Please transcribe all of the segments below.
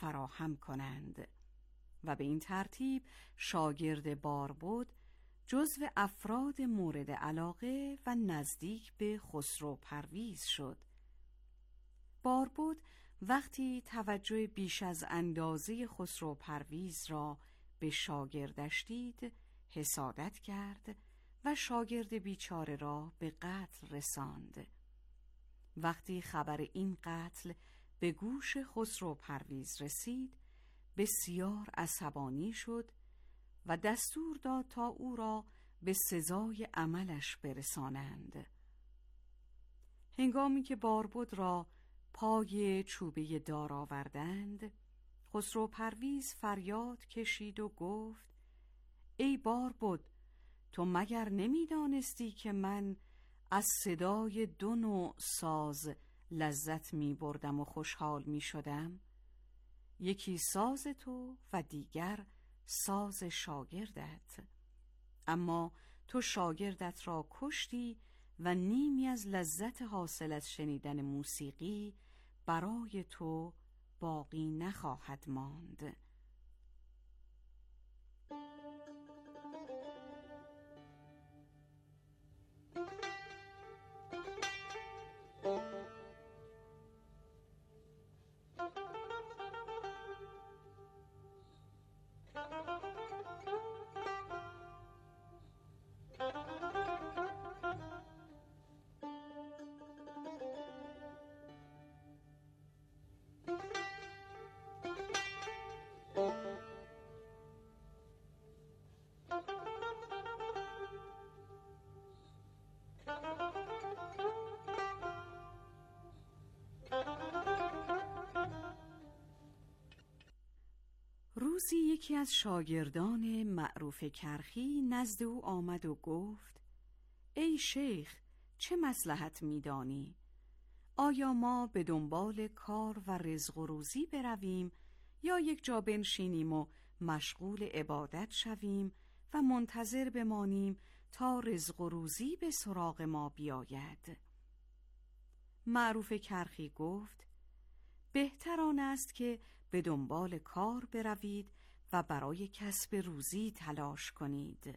فراهم کنند و به این ترتیب شاگرد باربد جزو افراد مورد علاقه و نزدیک به خسرو پرویز شد. باربد وقتی توجه بیش از اندازه خسرو پرویز را به شاگردش دید، حسادت کرد و شاگرد بیچاره را به قتل رساند. وقتی خبر این قتل به گوش خسرو پرویز رسید، بسیار عصبانی شد و دستور داد تا او را به سزای عملش برسانند. هنگامی که باربد را پای چوبه دار آوردند، خسرو پرویز فریاد کشید و گفت: ای باربد، تو مگر نمی‌دانستی که من از صدای دو نوع ساز لذت می‌بردم و خوشحال می‌شدم؟ یکی ساز تو و دیگر ساز شاگردت. اما تو شاگردت را کشتی و نیمی از لذت حاصل از شنیدن موسیقی برای تو باقی نخواهد ماند. روزی یکی از شاگردان معروف کرخی نزد او آمد و گفت: ای شیخ، چه مصلحت می‌دانی؟ آیا ما به دنبال کار و رزق و روزی برویم یا یک جا بنشینیم و مشغول عبادت شویم و منتظر بمانیم تا رزق و روزی به سراغ ما بیاید؟ معروف کرخی گفت: بهتر آن است که به دنبال کار بروید و برای کسب روزی تلاش کنید.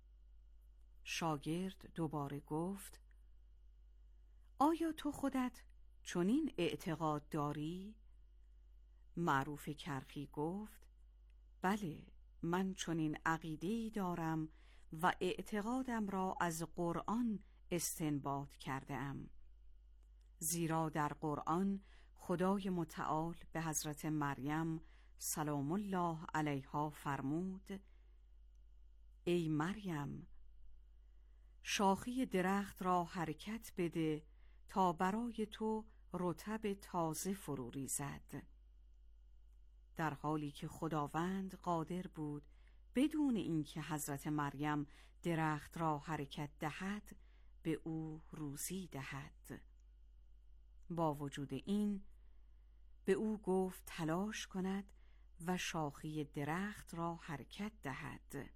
شاگرد دوباره گفت: آیا تو خودت چنین اعتقاد داری؟ معروف کرخی گفت: بله، من چنین عقیده‌ای دارم و اعتقادم را از قرآن استنباط کرده‌ام. زیرا در قرآن خدای متعال به حضرت مریم سلام الله علیها فرمود: ای مریم، شاخه درخت را حرکت بده تا برای تو رطب تازه فرو ریزد. در حالی که خداوند قادر بود بدون اینکه حضرت مریم درخت را حرکت دهد به او روزی دهد. با وجود این به او گفت تلاش کند و شاخه درخت را حرکت دهد.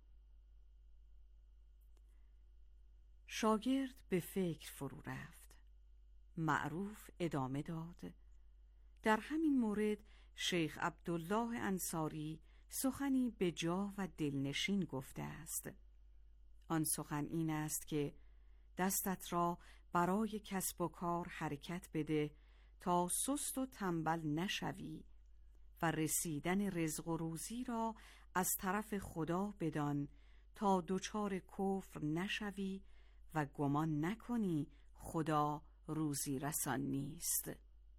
شاگرد به فکر فرو رفت. معروف ادامه داد: در همین مورد شیخ عبدالله انصاری سخنی به جا و دلنشین گفته است. آن سخن این است که دستت را برای کسب و کار حرکت بده تا سست و تنبل نشوی و رسیدن رزق و روزی را از طرف خدا بدان تا دچار کفر نشوی و گمان نکنی خدا روزی رسان نیست.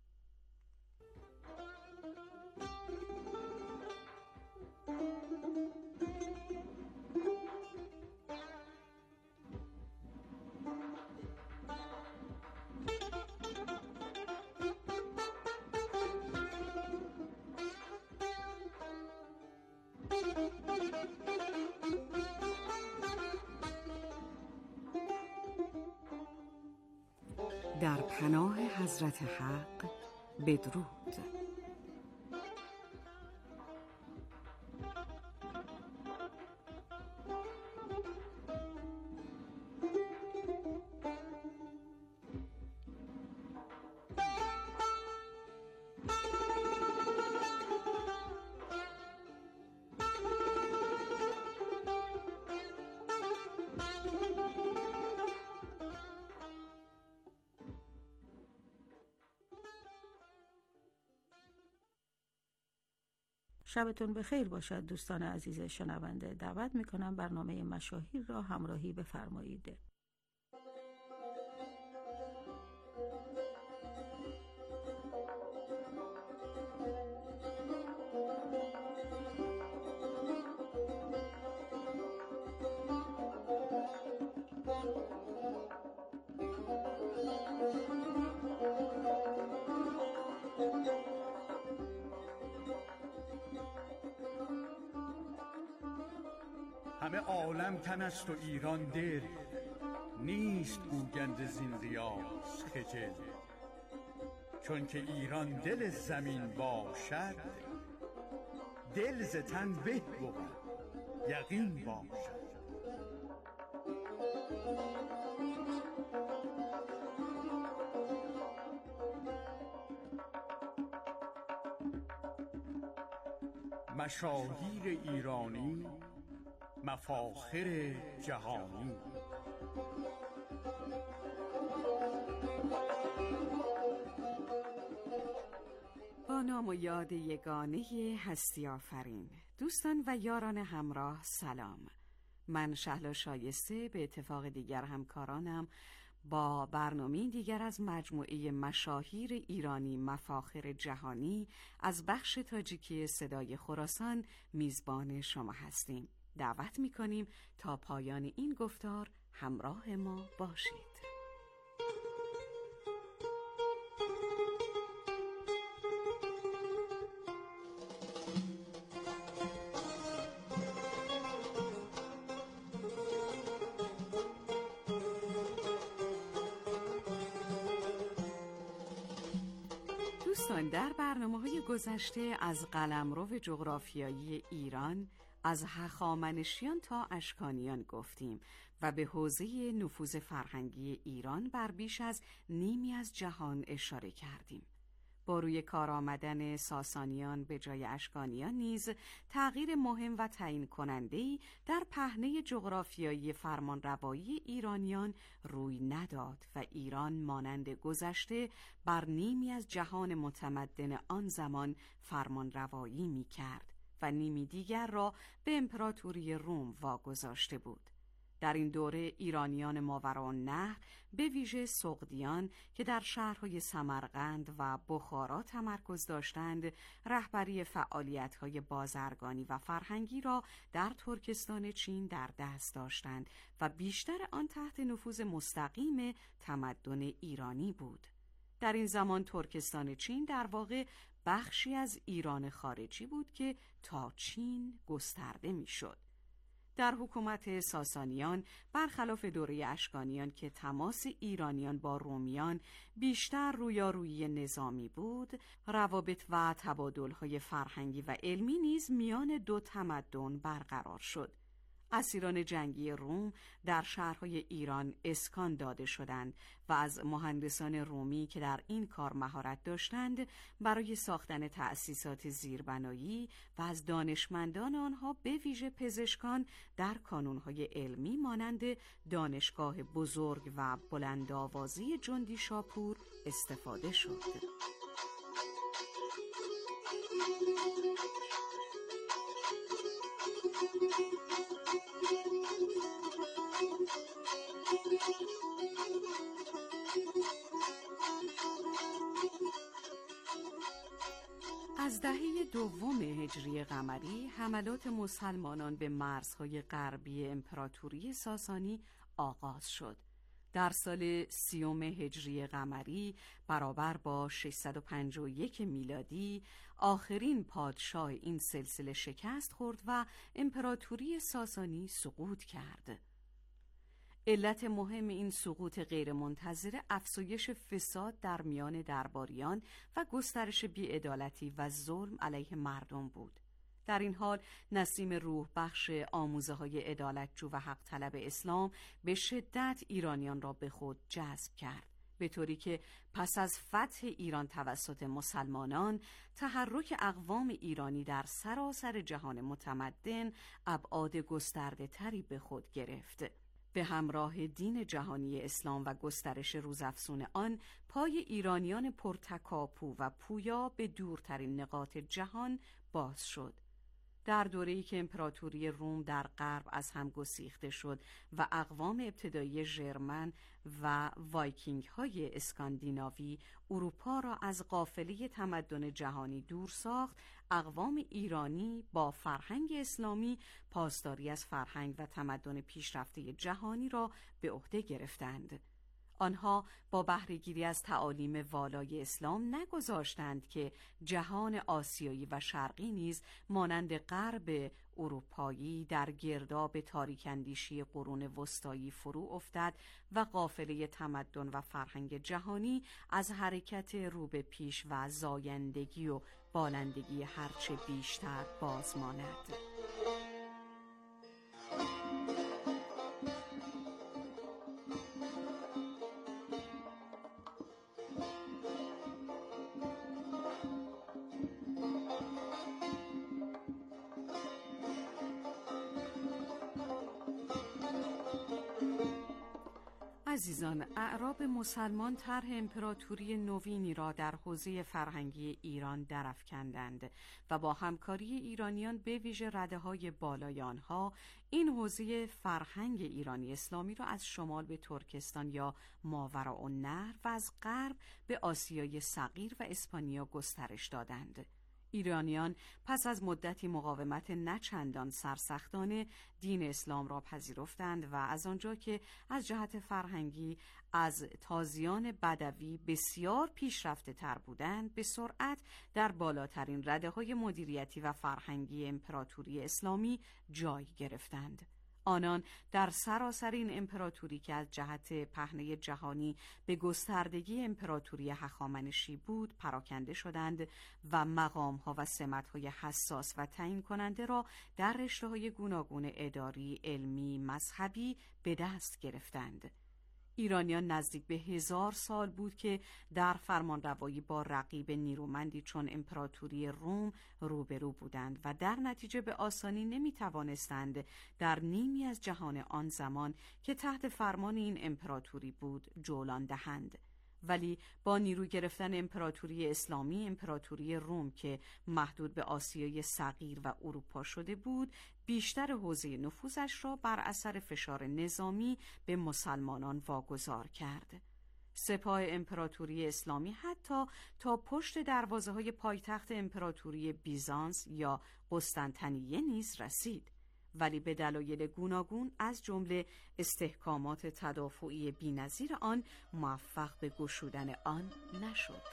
در پناه حضرت حق بدرود. شبتون بخیر باشد دوستان عزیز شنونده. دعوت میکنم برنامه مشاهیر را همراهی بفرمایید. همه عالم تن است و ایران دل، نیست گوینده زین ریاض خجل. چون که ایران دل زمین باشد، دل ز تن به بود یقین باشد. مشاهیر ایرانی، مفاخر جهانی. با نام و یاد یگانه هستی آفرین، دوستان و یاران همراه سلام. من شهلا شایسته به اتفاق دیگر همکارانم با برنامه دیگر از مجموعه مشاهیر ایرانی مفاخر جهانی از بخش تاجیکی صدای خراسان میزبان شما هستیم. دعوت می‌کنیم تا پایان این گفتار همراه ما باشید. دوستان، در برنامه‌های گذشته از قلمرو جغرافیایی ایران از هخامنشیان تا اشکانیان گفتیم و به حوزه نفوذ فرهنگی ایران بر بیش از نیمی از جهان اشاره کردیم. با روی کار آمدن ساسانیان به جای اشکانیان نیز تغییر مهم و تعیین کننده‌ای در پهنه جغرافیایی فرمانروایی ایرانیان روی نداد و ایران مانند گذشته بر نیمی از جهان متمدن آن زمان فرمانروایی می‌کرد و نیمی دیگر را به امپراتوری روم واگذاشته بود. در این دوره ایرانیان ماوراءالنهر به ویژه سغدیان که در شهرهای سمرقند و بخارا تمرکز داشتند، رهبری فعالیت‌های بازرگانی و فرهنگی را در ترکستان چین در دست داشتند و بیشتر آن تحت نفوذ مستقیم تمدن ایرانی بود. در این زمان ترکستان چین در واقع بخشی از ایران خارجی بود که تا چین گسترده می‌شد. در حکومت ساسانیان برخلاف دوره اشکانیان که تماس ایرانیان با رومیان بیشتر رویارویی نظامی بود، روابط و تبادل‌های فرهنگی و علمی نیز میان دو تمدن برقرار شد. اسیران جنگی روم در شهرهای ایران اسکان داده شدند و از مهندسان رومی که در این کار مهارت داشتند برای ساختن تأسیسات زیربنایی و از دانشمندان آنها به ویژه پزشکان در کانونهای علمی مانند دانشگاه بزرگ و بلندآوازی جندی شاپور استفاده شد. از دهه دوم هجری قمری حملات مسلمانان به مرزهای غربی امپراتوری ساسانی آغاز شد. در سال 30 هجری قمری برابر با 651 میلادی آخرین پادشاه این سلسله شکست خورد و امپراتوری ساسانی سقوط کرد. علت مهم این سقوط غیرمنتظره افزایش فساد در میان درباریان و گسترش بی‌عدالتی و ظلم علیه مردم بود. در این حال نسیم روح بخش آموزه‌های عدالتجو و حق طلب اسلام به شدت ایرانیان را به خود جذب کرد، به طوری که پس از فتح ایران توسط مسلمانان تحرک اقوام ایرانی در سراسر جهان متمدن ابعاد گسترده تری به خود گرفت. به همراه دین جهانی اسلام و گسترش روزافزون آن، پای ایرانیان پرتکاپو و پویا به دورترین نقاط جهان باز شد. در دوره‌ای که امپراتوری روم در غرب از هم گسیخته شد و اقوام ابتدایی ژرمن و وایکینگ‌های اسکاندیناوی اروپا را از قافله تمدن جهانی دور ساخت، اقوام ایرانی با فرهنگ اسلامی پاسداری از فرهنگ و تمدن پیشرفته جهانی را به عهده گرفتند. آنها با بهره‌گیری از تعالیم والای اسلام نگذاشتند که جهان آسیایی و شرقی نیز مانند غرب اروپایی در گرداب تاریک‌اندیشی قرون وسطایی فرو افتد و قافله تمدن و فرهنگ جهانی از حرکت رو به پیش و زایندگی و بالندگی هرچه بیشتر باز ماند. عزیزان، اعراب مسلمان طرح امپراتوری نوینی را در حوزه فرهنگی ایران درافکندند و با همکاری ایرانیان به ویژه رده‌های بالای آنها این حوزه فرهنگ ایرانی اسلامی را از شمال به ترکستان یا ماوراءالنهر و از غرب به آسیای صغیر و اسپانیا گسترش دادند. ایرانیان پس از مدتی مقاومت نچندان سرسختانه دین اسلام را پذیرفتند و از آنجا که از جهت فرهنگی از تازیان بدوی بسیار پیشرفته تر بودند، به سرعت در بالاترین رده‌های مدیریتی و فرهنگی امپراتوری اسلامی جای گرفتند. آنان در سراسر این امپراتوری که از جهت پهنه جهانی به گستردگی امپراتوری هخامنشی بود پراکنده شدند و مقام‌ها و سمت‌های حساس و تعیین کننده را در رشته‌های گوناگون اداری، علمی، مذهبی به دست گرفتند. ایرانیان نزدیک به 1000 سال بود که در فرمانروایی با رقیب نیرومندی چون امپراتوری روم روبرو بودند و در نتیجه به آسانی نمی‌توانستند در نیمی از جهان آن زمان که تحت فرمان این امپراتوری بود جولان دهند. ولی با نیرو گرفتن امپراتوری اسلامی، امپراتوری روم که محدود به آسیای صغیر و اروپا شده بود، بیشتر حوزه نفوذش را بر اثر فشار نظامی به مسلمانان واگذار کرد. سپاه امپراتوری اسلامی حتی تا پشت دروازه‌های پایتخت امپراتوری بیزانس یا قسطنطنیه نیز رسید، ولی به دلایل گوناگون از جمله استحکامات تدافعی بی‌نظیر آن موفق به گشودن آن نشد.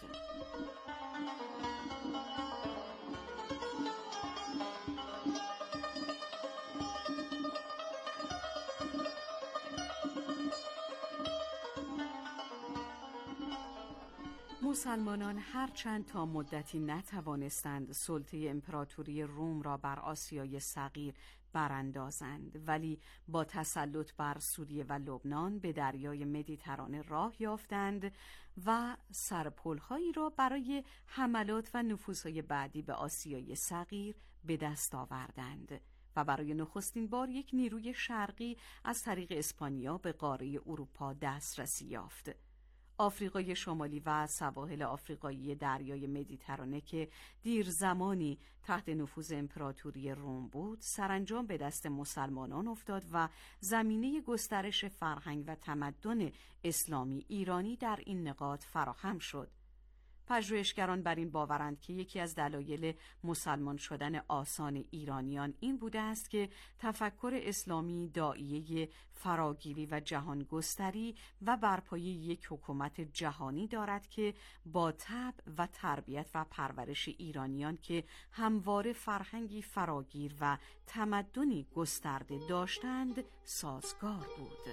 مسلمانان هرچند تا مدتی نتوانستند سلطه امپراتوری روم را بر آسیای صغیر براندازند، ولی با تسلط بر سوریه و لبنان به دریای مدیترانه راه یافتند و سرپل‌هایی را برای حملات و نفوذهای بعدی به آسیای صغیر به دست آوردند و برای نخستین بار یک نیروی شرقی از طریق اسپانیا به قاره اروپا دسترسی یافت. آفریقای شمالی و سواحل آفریقایی دریای مدیترانه که دیر زمانی تحت نفوذ امپراتوری روم بود، سرانجام به دست مسلمانان افتاد و زمینه گسترش فرهنگ و تمدن اسلامی ایرانی در این نقاط فراهم شد. پژوهشگران بر این باورند که یکی از دلایل مسلمان شدن آسان ایرانیان این بوده است که تفکر اسلامی داعیه فراگیری و جهانگستری و برپایی یک حکومت جهانی دارد که با طبع و تربیت و پرورش ایرانیان که همواره فرهنگی فراگیر و تمدنی گسترده داشتند سازگار بود.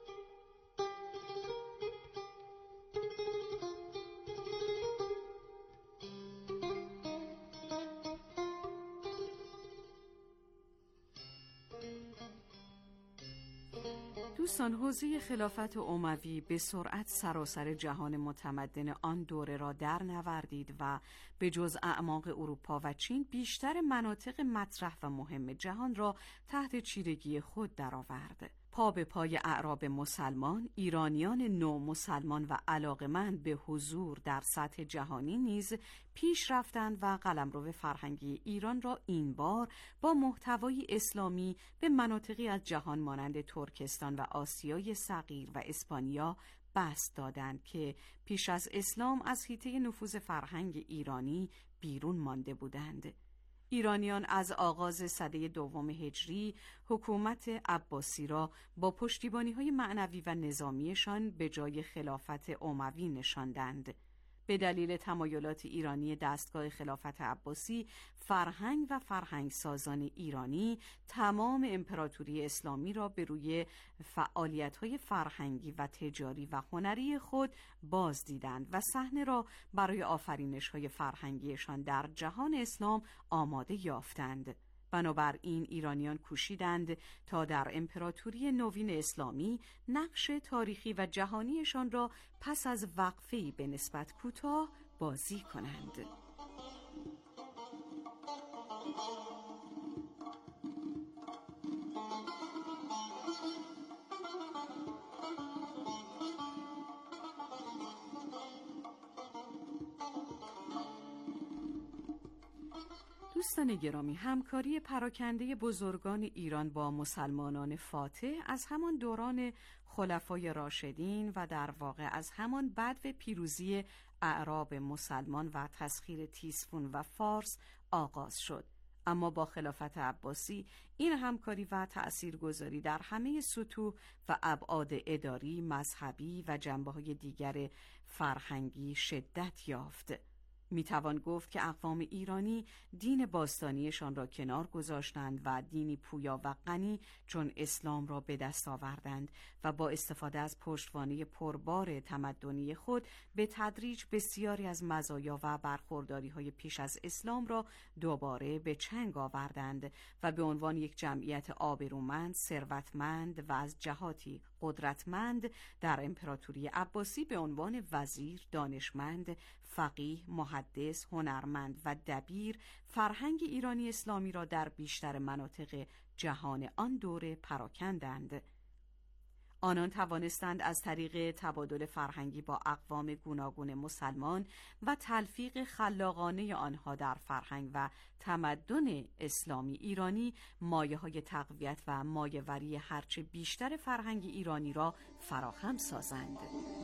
دوستان، حوزه خلافت اموی به سرعت سراسر جهان متمدن آن دوره را در نوردید و به جز اعماق اروپا و چین بیشتر مناطق مطرح و مهم جهان را تحت چیرگی خود درآورد. پا به پای اعراب مسلمان، ایرانیان نو مسلمان و علاقمند به حضور در سطح جهانی نیز پیش رفتند و قلمرو فرهنگی ایران را این بار با محتوای اسلامی به مناطقی از جهان مانند ترکستان و آسیای صغیر و اسپانیا بسط دادند که پیش از اسلام از حیطه نفوذ فرهنگ ایرانی بیرون مانده بودند. ایرانیان از آغاز سده دوم هجری حکومت عباسی را با پشتیبانی‌های معنوی و نظامیشان به جای خلافت اموی نشاندند. به دلیل تمایلات ایرانی دستگاه خلافت عباسی، فرهنگ و فرهنگسازان ایرانی تمام امپراتوری اسلامی را به روی فعالیت‌های فرهنگی و تجاری و هنری خود بازدیدند و صحنه را برای آفرینش‌های فرهنگیشان در جهان اسلام آماده یافتند. بنابراین ایرانیان کوشیدند تا در امپراتوری نوین اسلامی نقش تاریخی و جهانیشان را پس از وقفه‌ای به نسبت کوتاه بازی کنند. دوستان گرامی، همکاری پراکنده بزرگان ایران با مسلمانان فاتح از همان دوران خلفای راشدین و در واقع از همان بدو پیروزی اعراب مسلمان و تسخیر تیسفون و فارس آغاز شد. اما با خلافت عباسی این همکاری و تأثیرگذاری در همه سطوح و ابعاد اداری، مذهبی و جنبه‌های دیگر فرهنگی شدت یافت. میتوان گفت که اقوام ایرانی دین باستانیشان را کنار گذاشتند و دینی پویا و غنی چون اسلام را به دست آوردند و با استفاده از پشتوانه پربار تمدنی خود به تدریج بسیاری از مزایا و برخورداری‌های پیش از اسلام را دوباره به چنگ آوردند و به عنوان یک جمعیت آبرومند، ثروتمند و از جهاتی قدرتمند در امپراتوری عباسی به عنوان وزیر، دانشمند، فقیه، محدث، هنرمند و دبیر فرهنگ ایرانی اسلامی را در بیشتر مناطق جهان آن دوره پراکندند. آنان توانستند از طریق تبادل فرهنگی با اقوام گوناگون مسلمان و تلفیق خلاقانه آنها در فرهنگ و تمدن اسلامی ایرانی مایه‌های تقویت و مایه‌وری هرچه بیشتر فرهنگ ایرانی را فراهم سازند.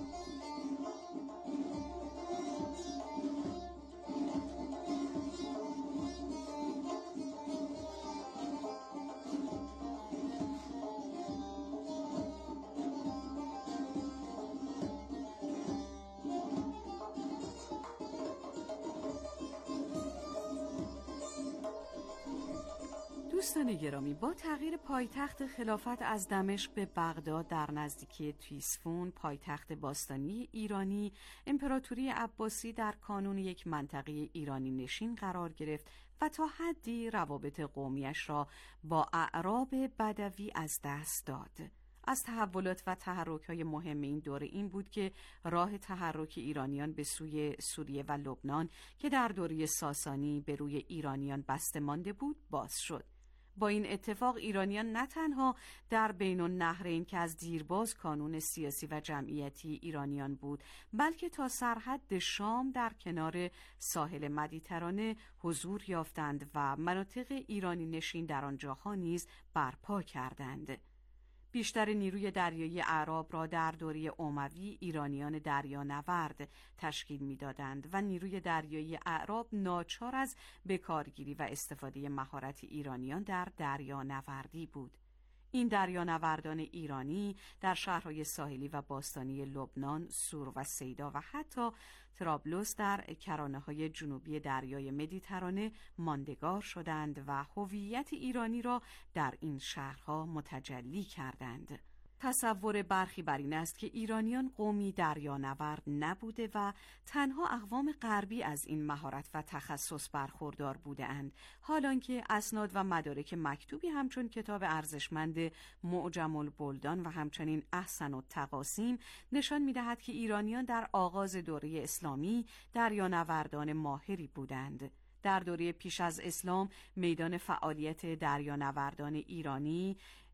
دوستان گرامی، با تغییر پایتخت خلافت از دمشق به بغداد در نزدیکی تیسفون، پایتخت باستانی ایرانی، امپراتوری عباسی در کانون یک منطقه ایرانی نشین قرار گرفت و تا حدی روابط قومیش را با اعراب بدوی از دست داد. از تحولات و تحرک‌های مهم این دوره این بود که راه تحرک ایرانیان به سوی سوریه و لبنان که در دوره ساسانی به روی ایرانیان بسته مانده بود باز شد. با این اتفاق ایرانیان نه تنها در بین النهرین که از دیرباز کانون سیاسی و جمعیتی ایرانیان بود، بلکه تا سرحد شام در کنار ساحل مدیترانه حضور یافتند و مناطق ایرانی نشین در آنجاها نیز برپا کردند. بیشتر نیروی دریایی اعراب را در دوره اموی ایرانیان دریانورد تشکیل می‌دادند و نیروی دریایی اعراب ناچار از بکارگیری و استفاده مهارت ایرانیان در دریانوردی بود. این دریانوردان ایرانی در شهرهای ساحلی و باستانی لبنان، سور و سیدا و حتی طرابلس در کرانه‌های جنوبی دریای مدیترانه ماندگار شدند و هویت ایرانی را در این شهرها متجلی کردند. تصور برخی بر این است که ایرانیان قومی دریانورد نبوده و تنها اقوام غربی از این مهارت و تخصص برخوردار بودند، حالانکه اسناد و مدارک مکتوبی همچون کتاب ارزشمند معجم البلدان و همچنین احسن التقاسیم نشان می‌دهد که ایرانیان در آغاز دوره اسلامی دریانوردان ماهری بودند. در دوره پیش از اسلام میدان فعالیت دریانوردان ایرانی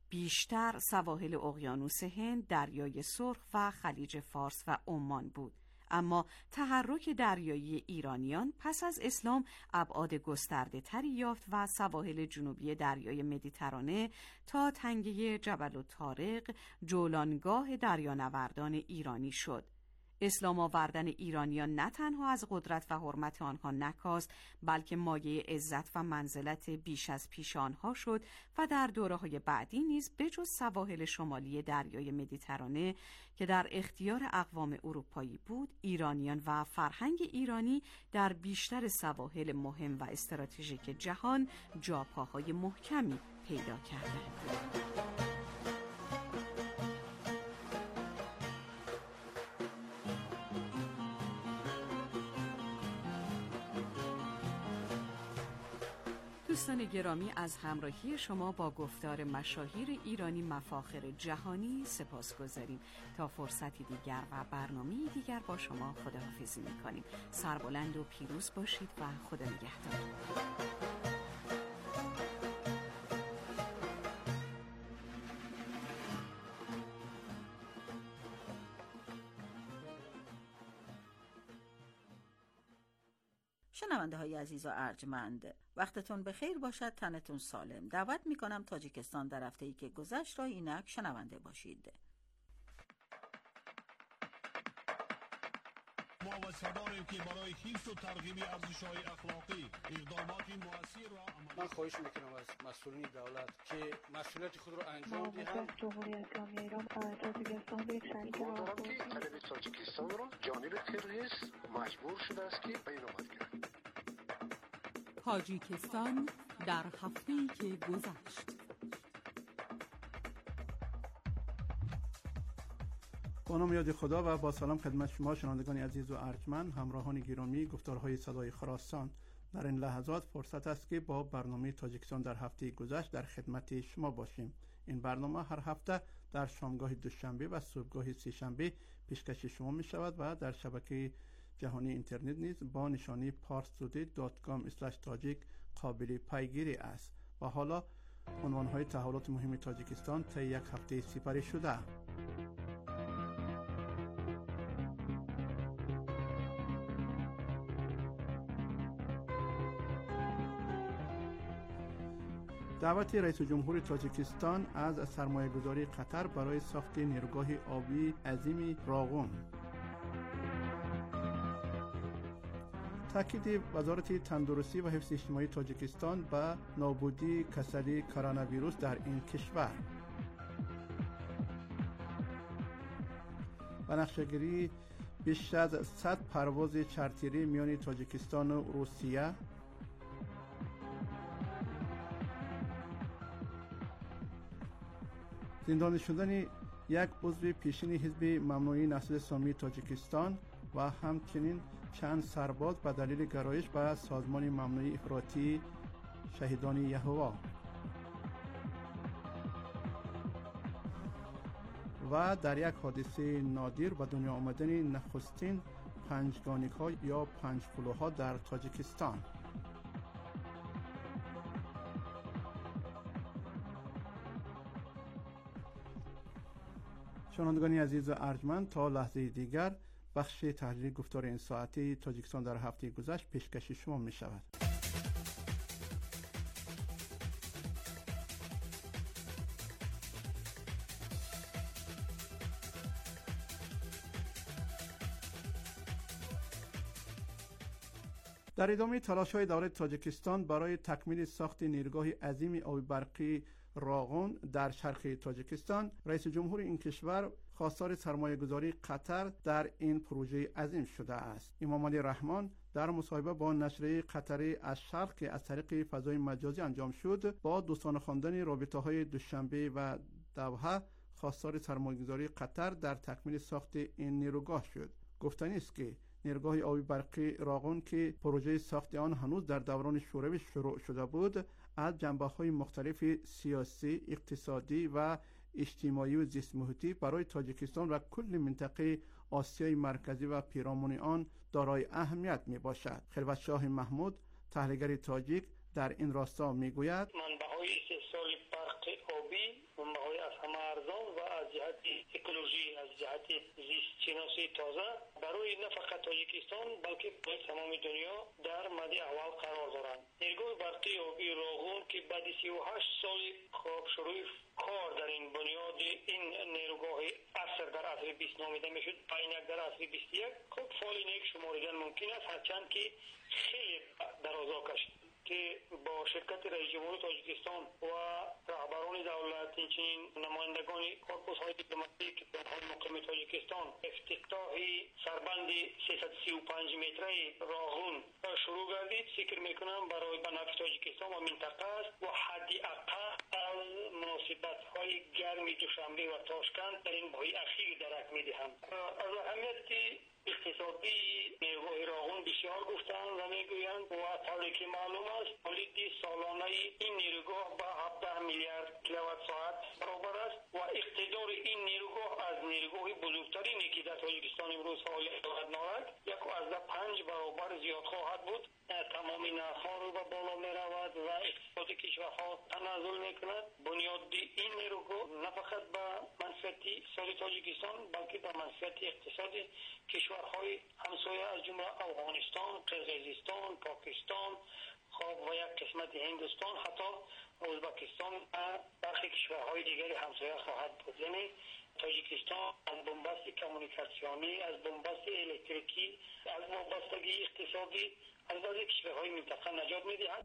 بیشتر سواحل اقیانوس هند، دریای سرخ و خلیج فارس و عمان بود. اما تحرک دریایی ایرانیان پس از اسلام ابعاد گسترده تری یافت و سواحل جنوبی دریای مدیترانه تا تنگه جبل الطارق جولانگاه دریانوردان ایرانی شد. اسلام آوردن ایرانیان نه تنها از قدرت و حرمت آنها نکاست، بلکه مایه عزت و منزلت بیش از پیش آنها شد و در دوره‌های بعدی نیز بجز سواحل شمالی دریای مدیترانه که در اختیار اقوام اروپایی بود، ایرانیان و فرهنگ ایرانی در بیشتر سواحل مهم و استراتژیک جهان جاپاهای محکمی پیدا کردند. دوستان گرامی، از همراهی شما با گفتار مشاهیر ایرانی مفاخر جهانی سپاسگزاریم. تا فرصتی دیگر و برنامه‌ای دیگر با شما خداحافظی می‌کنیم. سربلند و پیروز باشید و خدا نگهدار. شنونده های عزیز و ارجمند، وقتتون بخیر باشد، تنتون سالم. دعوت میکنم تاجیکستان در هفته‌ای که گذشت را اینک شنونده باشید. ما وسیداریم که برای حفظ و ترغیب ارزش‌های اخلاقی اقدامات مؤثر را من خواهش میکنم از مسئولین دولت که مسئولیت خود را انجام دهند. جمهوری اسلامی ایران تاجیکستان به یک شریک دارم که طلب تاجیکستان را جانب قرقیز مجبور شده است که بین‌آمد کند. تاجیکستان در هفته‌ای که گذشت. با نام یاد خدا و با سلام خدمت شما شنوندگان عزیز و ارجمند، همراهان گرامی. گفتارهای صدای خراسان در این لحظات فرصت است که با برنامه تاجیکستان در هفته گذشت در خدمت شما باشیم. این برنامه هر هفته در شامگاه دوشنبه و صبحگاه سه‌شنبه پیشکش شما می شود و در شبکه جهانی اینترنت نیز با نشانی parstoday.com/tajik قابل پیگیری است. و حالا عنوانهای تحولات مهم تاجیکستان طی یک هفته سپری شده. دعوت رئیس جمهور تاجیکستان از سرمایه‌گذاری قطر برای ساخت نیروگاه آبی عظیم راغون. تاکید وزارت تندرستی و حفظ اجتماعی تاجیکستان به نابودی کسری کرونا ویروس در این کشور. و نقشه‌گیری بیش از 100 پرواز چارتری میان تاجیکستان و روسیه. زندانی شدن یک عضو پیشین حزب ممنوعی نسل سامی تاجیکستان و همچنین چند سرباز به دلیل گرایش به سازمان ممنوعی افراطی شهیدان یهوه. و در یک حادثه نادر به دنیا آمدن نخستین پنجگانی‌ها یا پنجپلوها در تاجیکستان. شنوندگان عزیز و ارجمند، تا لحظه دیگر بخش تحلیل گفتار این ساعتی تاجیکستان در هفته گذشت پیشکش شما می شود. در ادامه تلاش‌های دولت تاجیکستان برای تکمیل ساخت نیروگاه عظیم آبی برقی راغون در شرق تاجیکستان، رئیس جمهور این کشور خواستار سرمایه‌گذاری قطر در این پروژه عظیم شده است. امام علی رحمان در مصاحبه با نشریه قطری از شرق که از طریق فضای مجازی انجام شد، با دوستانه خواندن رابطه‌های دوشنبه و دوحه خواستار سرمایه‌گذاری قطر در تکمیل ساخت این نیروگاه شد. گفتنی است که نیروگاه آبی برقی راغون که پروژه ساخت آن هنوز در دوران شوروی شروع شده بود، از جنبه‌های مختلف سیاسی، اقتصادی و اجتماعی و زیست محیطی برای تاجیکستان و کل منطقه آسیای مرکزی و پیرامون آن دارای اهمیت می باشد. خلوت شاه محمود، تحلیلگر تاجیک، در این راستا می گوید: منبع‌های نیروهای استحصال برق آبی منبع‌های از همه ارزان و از جهت اکولوژی، از جهت زیست شناسی تازه برای نه فقط تاجیکستان بلکه برای تمام دنیا در مد اول قرار دارند. نیروگاه برقی آبی راغون که بعد 38 سال شروع کار در این بنیاد این نیروگاه عصر در عصر 20 نامیده میشد، عینک در عصر 21 خب فعال نیک شماریدن ممکن است، هرچند که خیلی درازا کشید که با شرکت رئیس جمهور تاجیکستان و رهبران دولت، همچنین نمایندگان کورپوس های دیپلماتیک های مقیم تاجیکستان افتتاح سربند 335 متره راغون شروع گردید. فکر میکنم برای به نفع تاجیکستان و منطقه است و حدی اقل از مناسبت های گرم دوشنبه و تاشکند در این ماهی اخیر درک میدهند. از اهمیت اقتصادی نیروگاه راغون بسیار گفتند و میگویند و طوری که معلوم است تولید سالانه این نیروگاه به 17 میلیارد کیلووات ساعت برابر است و اقتدار این نیروگاه از نیروگاه بزرگترینی که در تاجیکستان امروز فعالیت دارد 1.5 برابر زیاد خواهد بود. تمام نرخ‌ها رو به بالا می‌رود و اقتصاد کشورها تنزل می‌کند. بنیاد این نیروگاه نه فقط به منفعت اقتصاد تاجیکستان بلکه به منفعت اقتصاد کشورهای همسایه از جمله افغانستان، قرقیزستان، پاکستان، خب و یک قسمت هندوستان، حتی ازبکستان و برخی کشورهای دیگر همسایه خواهد بود. یعنی تاجیکستان از بنبست کمونیکاسیونی، از بنبست الکتریکی، از وابستگی اقتصادی از بعضی کشورهای منطقه نجات می‌دهد.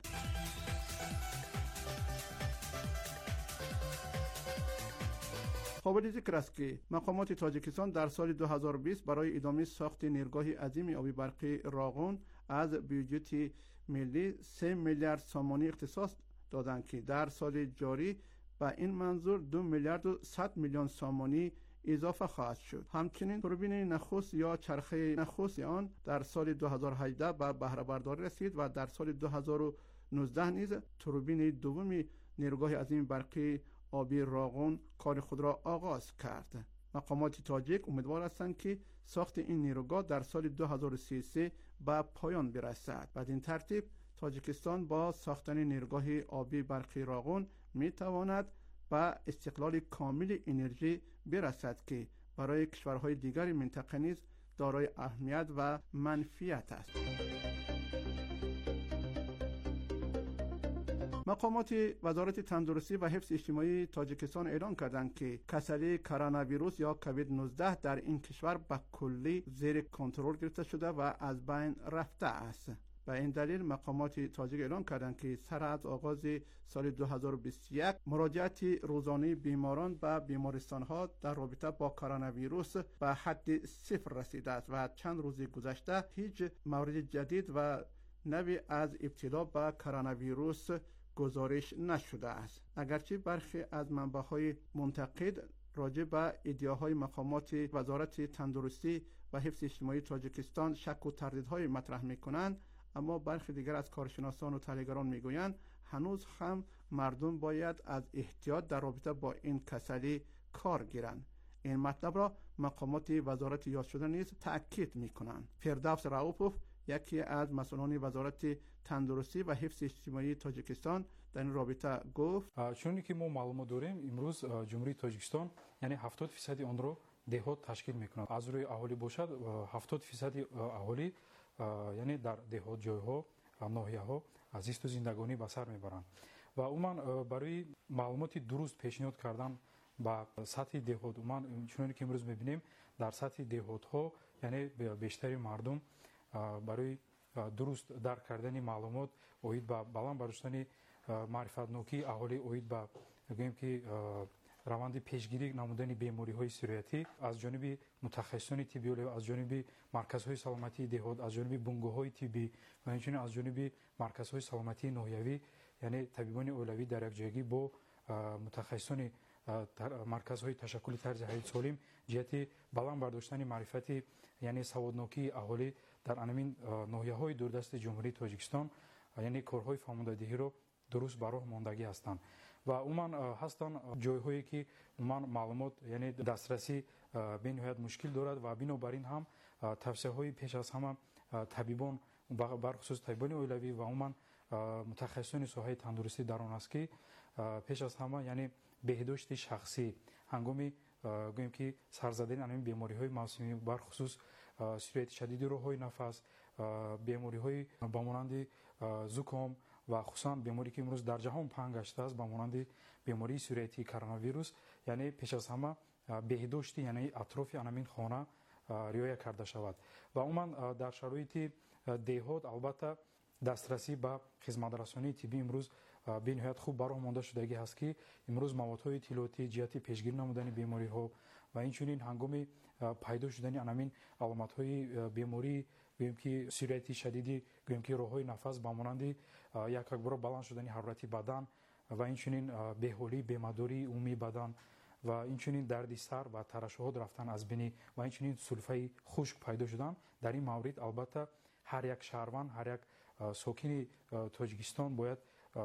قابل ذکر است که مقامات تاجیکستان در سال 2020 برای ادامه ساخت نیروگاه عظیم آبی برقی راغون از بودجه ملی 3 میلیارد سامانی اختصاص دادند که در سال جاری به این منظور 2 میلیارد و 100 میلیون سامانی اضافه خواهد شد. همچنین توربین نخست یا چرخه نخست آن در سال 2018 به بهره برداری رسید و در سال 2019 نیز توربین دوم نیروگاه عظیم برقی آبی راغون کار خود را آغاز کرد. مقامات تاجیک امیدوار هستند که ساخت این نیروگاه در سال 2033 به پایان برسد. بدین ترتیب تاجیکستان با ساختن نیروگاه آبی برقی راغون می تواند به استقلال کامل انرژی برسد که برای کشورهای دیگر منطقه نیز دارای اهمیت و منفعت است. مقامات وزارت تندرستی و حفظ اجتماعی تاجیکستان اعلام کردند که کسری کرونا ویروس یا کووید 19 در این کشور به کلی زیر کنترل گرفته شده و از بین رفته است. به این دلیل مقامات تاجیک اعلام کردند که سر از آغاز سال 2021 مراجعت روزانه بیماران به بیمارستان‌ها در رابطه با کرونا ویروس به حد صفر رسیده است و چند روز گذشته هیچ مورد جدید و نوی از ابتلا به کرونا ویروس گزارش نشده است. اگرچه برخی از منبع‌های منتقد راجع به ادعاهای مقامات وزارت تندرستی و حفظ اجتماعی تاجیکستان شک و تردیدهای مطرح می‌کنند، اما برخی دیگر از کارشناسان و تحلیلگران میگویند هنوز هم مردم باید از احتیاط در رابطه با این کسری کار گیرند. این مطلب را مقامات وزارت یاد شده نیز تأکید میکنند. فردوس رؤوفوف یکی از مسئولان وزارت تندرستی و حفظ اجتماعی تاجیکستان در این رابطه گفت چونی که ما معلومات داریم امروز جمهوری تاجیکستان یعنی 70% آن را دهات تشکیل میکنند. از روی اهالی باشد 70% اهالی یعنی در دهات جایها ناحیه‌ها زیست و زندگانی به سر میبرند و عموما برای معلومات درست پیشنهاد کردن با سطح دهات عموما چونی که امروز میبینیم در سطح دهات ها یعنی بیشتر مردم برای درست درک کردن معلومات اوید به بالان برداشتن معرفت‌نوکی اهالی اوید به میگیم که روند پیشگیری نمودن بیماری‌های سیریاتی از جانب متخصصان طبی و از جانب مرکزهای سلامتی دهات، از جانب بنگاه‌های طبی و همچنین از جانب مرکزهای سلامتی ناحیوی یعنی طبیبان اولوی در یک جایگی با متخصصان مرکزهای تشکل طرز حیات سالم جهت بالان برداشتن معرفت یعنی سوادناکی اهالی در همین ناحیه‌های دوردست جمهوری تاجیکستان یعنی کارهای فهماندهی را درست به راه ماندگی هستند و عموما هستند جایهایی که عموما معلومات یعنی دسترسی به نهایت مشکل دارد و بنابراین هم توصیه‌های پیش از همه طبیبان بر خصوص طبیبان اولوی و عموما متخصصین سوهای تندرستی در آن است که پیش از همه یعنی بهداشت شخصی هنگامی گوییم که سر زدن همین بیماری‌های موسمی برخصوص سرایت شدید راه‌های نفس، بیماری‌های با مانند زکام و خصوصا بیماری که امروز در جهان پنهان گشته است با مانند بیماری سرایتی کرونا ویروس، یعنی پیش از همه بهداشت یعنی اطراف همین خانه رعایت کرده شود و عموما در شرایط دهات البته دسترسی به خدمت‌رسانی طبی امروز به نهایت خوب برای مانده شدگی هست که امروز موادهای اطلاعاتی جهت پیشگیری نمودن بیماری‌ها و اینچنین هنگام پیدا شدن همین علامت‌های بیماری گوییم که سرایت شدید گوییم که راه‌های نفس با مانند یک بار بلند شدن حرارت بدن و اینچنین بهولی بیماری عمومی بدن و اینچنین درد سر و ترشحات رفتن از بینی و اینچنین سلفه خشک پیدا شدن در این مورد البته هر یک شهروند هر یک ساکن تاجیکستان باید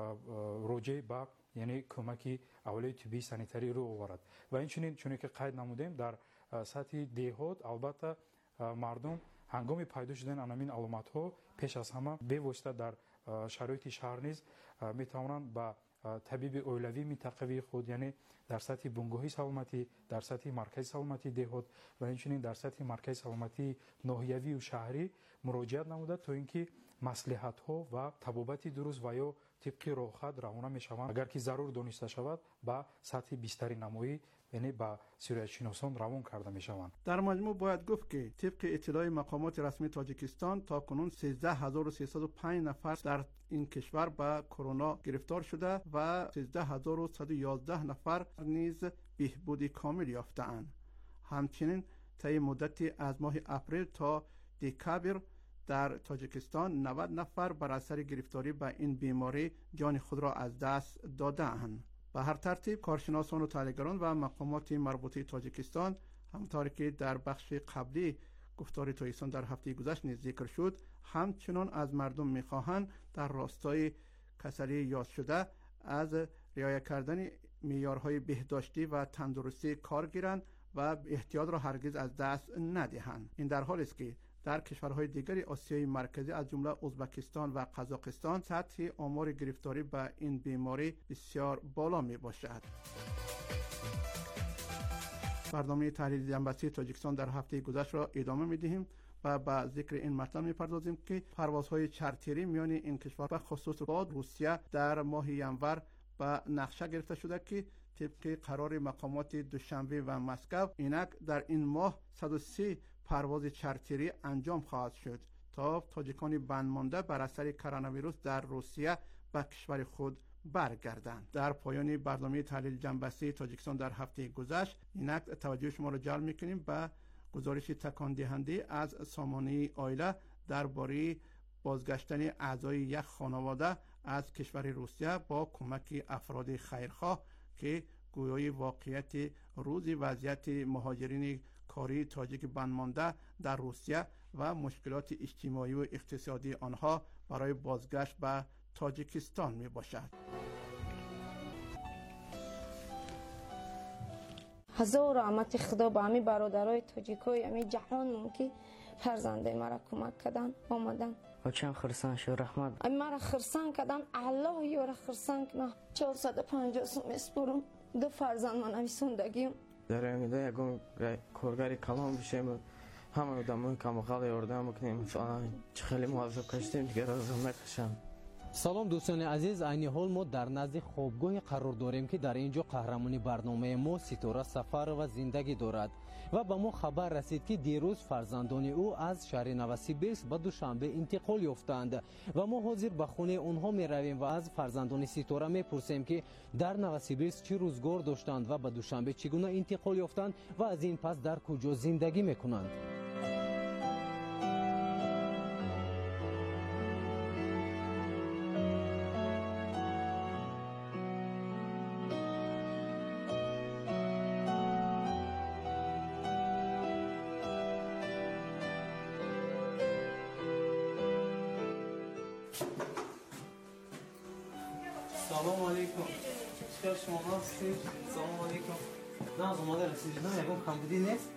راجع به یعنی کمک اولیه طبی سانیتری رو آورد و اینچنین چون که قید نمودیم در سطح دهات البته مردم هنگام پیدا شدن همین علامت‌ها پیش از همه به واسطه در شرایط شهر نیز می توانند با طبیب اولوی منطقوی خود یعنی در سطح بنگاهی سلامتی در سطح مرکز سلامتی دهات و اینچنین در سطح مرکز سلامتی ناحیوی و شهری مراجعت نموده تا اینکه مصلحت‌ها و طبابت درست و یا طبق راهخط روانه می‌شوند اگر که ضرور دانسته شود با سطح بیشتری نمایی یعنی با سرایت شناسان روان کرده می‌شوند. در مجموع باید گفت که طبق اطلاع مقامات رسمی تاجیکستان تا کنون 13305 نفر در این کشور با کرونا گرفتار شده و 13111 نفر نیز بهبود کامل یافته‌اند. همچنین طی مدت از ماه اپریل تا دکامبر در تاجیکستان 90 نفر بر اثر گرفتاری به این بیماری جان خود را از دست داده‌اند. به هر ترتیب کارشناسان و تحلیلگران و مقامات مربوطه تاجیکستان همطور که در بخش قبلی گفتار تاجیکستان در هفته گذشته نیز ذکر شد همچنان از مردم می‌خواهند در راستای کسری یاد شده از رعایت کردن معیارهای بهداشتی و تندرستی کار گیرند و احتیاط را هرگز از دست ندهند. این در حالی است که در کشورهای دیگر آسیای مرکزی از جمله ازبکستان و قزاقستان سطح آمار گرفتاری به این بیماری بسیار بالا می باشد. برنامه تحلیل جنبشی تاجیکستان در هفته گذشته را ادامه می دهیم و به ذکر این مطلب می پردازیم که پروازهای چارتری میان این کشور و خصوص با روسیه در ماه ینور به نقشه گرفته شده که طبق قرار مقامات دوشنبه و مسکو اینک در این ماه 130 پرواز چارتری انجام خواهد شد تا تاجیکان بند مانده بر اثر کرونا ویروس در روسیه به کشور خود برگردند. در پایان برنامه تحلیل جنبشی تاجیکستان در هفته گذشته اینک توجه شما را جلب می‌کنیم به گزارش تکان دهنده از سامانه آیله درباره بازگشتن اعضای یک خانواده از کشور روسیه با کمک افراد خیرخواه که گویای واقعیت روز وضعیت مهاجرین کاری تاجیک بند مانده در روسیه و مشکلات اجتماعی و اقتصادی آنها برای بازگشت به تاجیکستان می باشد. هزار رحمت خدا به همه برادرای تاجیکای همه جهان که فرزنده مرا کمک کردن آمدن و چند خرسان شو رحمت مرا خرسان کردن الله یارا خرسان کنه 450 سوم اسپورم دو فرزند من همی سندگیم در اینجا یکم کارگری کلام بشیم همه آدمای کماقل یاردم میکنیم خیلی مواظب کشتیم دیگه رازم نکشم. سلام دوستان عزیز، عین حال ما در نزد خوابگاه قرار داریم که در اینجا قهرمانی برنامه ما ستاره سفر و زندگی دارد و به ما خبر رسید که دیروز فرزندان او از شهر نوسیبیرسک به دوشنبه انتقال یافتند و ما حاضر به خانه اونها می رویم و از فرزندان ستاره می پرسیم که در نوسیبیرسک چه روزگار داشتند و به دوشنبه چگونه انتقال یافتند و از این پس در کجا زندگی می کنند. سلام علیکم. چطور شما هستید؟ سلام علیکم. نه از اومده رسیدید نه یکم کمبودی نیست؟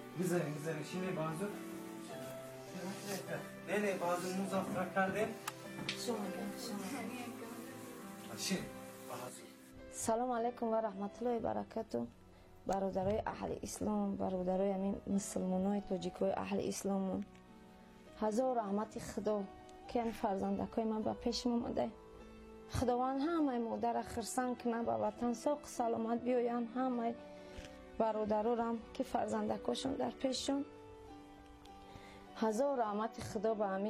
بذاریم شیمه بازو. نه بازو مزافره کردیم سلام علیکم و رحمت الله و برکاته. برادرای اهل اسلام، برادرای همین مسلمانای تاجیکای اهل اسلام، هزار رحمت خدا که این فرزندکای من به پیش اومده. خداوند همه مادر خرسنگ کنه به وطن ساق سلامت بیاین. همه برادرام که فرزندکاشون در پیششون، هزار رحمت خدا به همین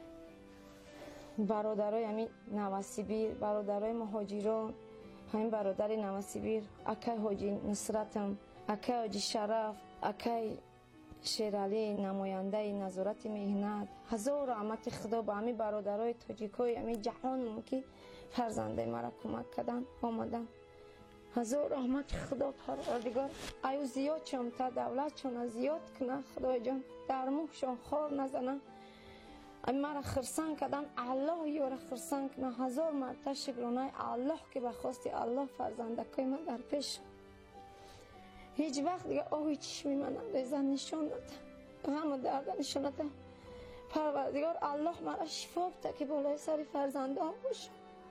برادرای همین نوسیبیر، برادرای مهاجران، همین برادر نوسیبیر، اکای حاجی نصرتم، اکای حاجی شرف، اکای شیرالی نماینده نظارت مهنت، هزار رحمت خدا به همین برادرای تاجیکای همین جهان که فرزنده مرا کمک کردن آمدن. هزار رحمت خدا پروردگار ایو زیاد شم تا دولت چون زیاد کنه خدای جان، در موشان خار نزنه، مرا خرسان کردن الله یارا خرسان کنه. هزار مرتبه شکرانه الله که به خواست الله فرزندکای من در پیش هیچ وقت دیگه آهی چشمی من ریزن نشان نده، غم و درد نشان نده. پروردگار الله مرا شفا بده که بالای سر فرزندان باشه.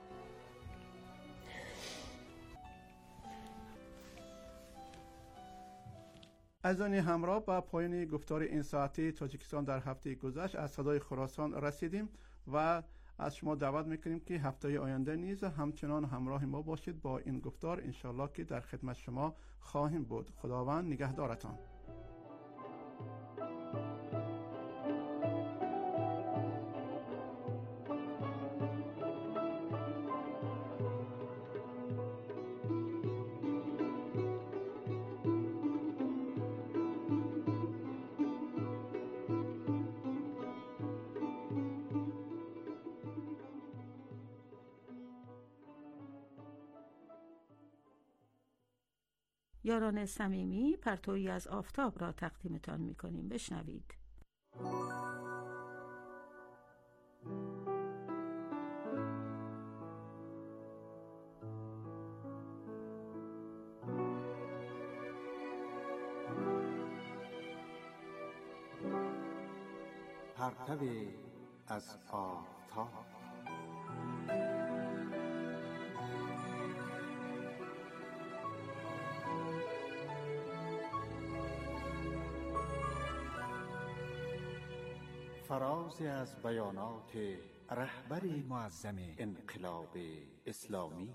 عزیزان همراه به پایان گفتار این ساعتی تاجیکستان در هفته گذشت از صدای خراسان رسیدیم و از شما دعوت میکنیم که هفته آینده نیز همچنان همراه ما باشید با این گفتار. انشالله که در خدمت شما خواهیم بود. خداوند نگهدارتان. یاران صمیمی، پرتویی از آفتاب را تقدیمتان می‌کنیم. بشنوید. پرتوی از آفتاب. فرازی از بیانات رهبر معظم انقلاب اسلامی.